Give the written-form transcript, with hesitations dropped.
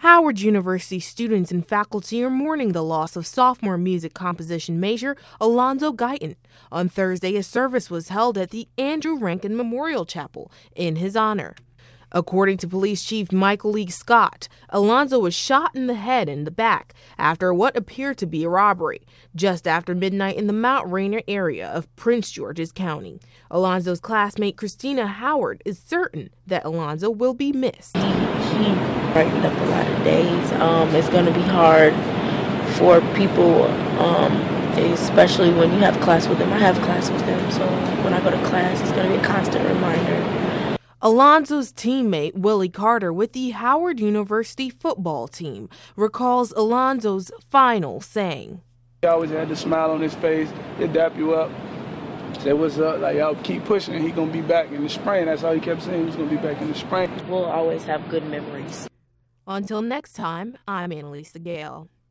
Howard University students and faculty are mourning the loss of sophomore music composition major Alonzo Guyton. On Thursday, a service was held at the Andrew Rankin Memorial Chapel in his honor. According to Police Chief Michael E. Scott, Alonzo was shot in the head and the back after what appeared to be a robbery, just after midnight in the Mount Rainier area of Prince George's County. Alonzo's classmate Christina Howard is certain that Alonzo will be missed. He brightened up a lot of days. It's going to be hard for people, especially when you have class with him. I have class with him, so when I go to class, it's going to be a constant reminder. Alonzo's teammate Willie Carter with the Howard University football team recalls Alonzo's final saying. He always had the smile on his face. He'd dap you up, say what's up, like y'all keep pushing, he gonna be back in the spring. That's all he kept saying, he was gonna be back in the spring. We'll always have good memories. Until next time, I'm Annalisa Gale.